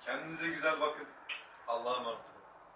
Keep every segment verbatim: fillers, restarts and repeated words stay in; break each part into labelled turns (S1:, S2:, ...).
S1: Kendinize güzel bakın. Allah'a emanet olun.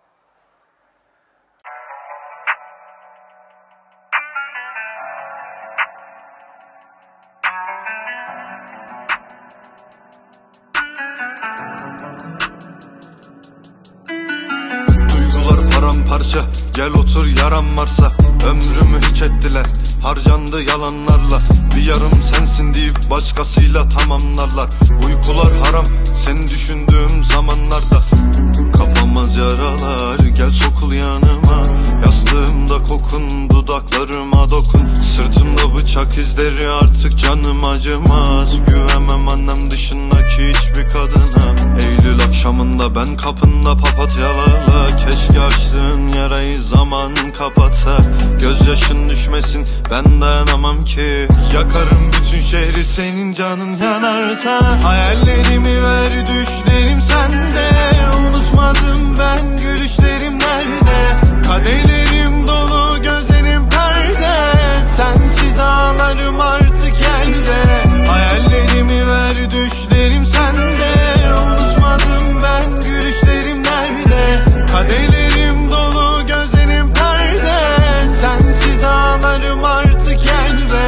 S2: Duygular paramparça, gel otur yaram varsa. Ömrümü hiç ettiler, harcandı yalanlarla. Bir yarım sensin deyip başkasıyla tamamlarlar. Uykular haram, seni düşündüğüm zamanlarda. Kapanmaz yaralar, gel sokul yanıma. Yastığımda kokun, dudaklarıma dokun. Sırtımda bıçak izleri, artık canım acımaz. Güvenmem annem dışındaki hiçbir kadına. Eylül akşamında ben kapında papatyalarla. Keşke açtığın yarayı zaman kapatsa. Gözyaşın düşmesin, ben dayanamam ki. Yakarım bütün şehri senin canın yanarsa. Hayallerimi ver, düşlerim sende. Unutmadım ben, gülüşlerim nerede? Kadehlerim dolu, gözlerim perde. Sensiz ağlarım artık elde. Hayallerimi ver, düşlerim sende. Unutmadım ben, gülüşlerim nerede? Kadehlerim dolu, gözlerim perde. Sensiz ağlarım artık elde.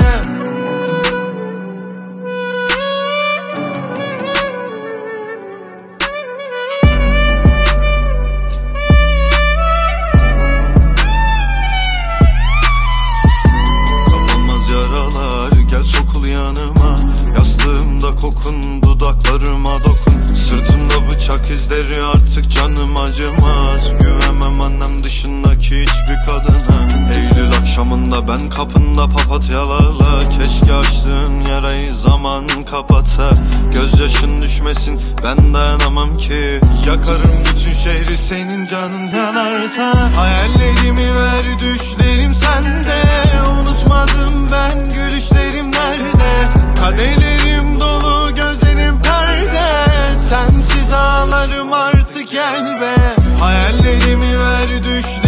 S2: Yastığımda kokun, dudaklarıma dokun. Sırtımda bıçak izleri, artık canım acımaz. Güvenmem annem dışındaki hiçbir kadına. Eylül akşamında ben kapında papatyalarla. Keşke açtığın yarayı zaman kapatsa. Gözyaşın düşmesin, ben dayanamam ki. Yakarım bütün şehri senin canın yanarsa. Hayallerimi ver, düşlerim sende. Unutmadım ben, gülüşlerim nerede? Kadehlerim dolu, gözlerim perde. Sensiz ağlarım artık gel be. Hayallerimi ver, düş